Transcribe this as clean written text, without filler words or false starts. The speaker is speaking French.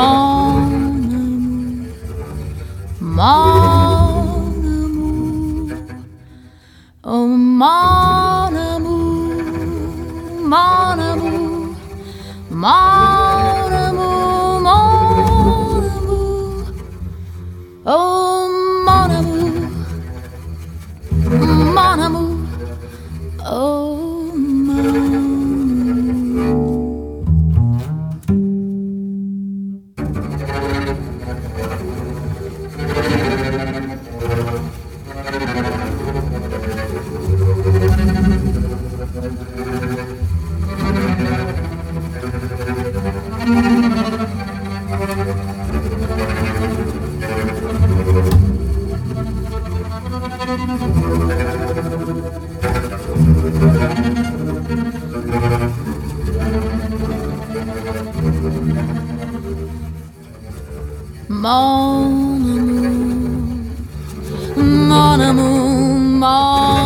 Oh mon amour, mon amour, mon amour, mon amour. Oh mon amour, mon amour, oh mon amour. Mon amour, mon amour, mon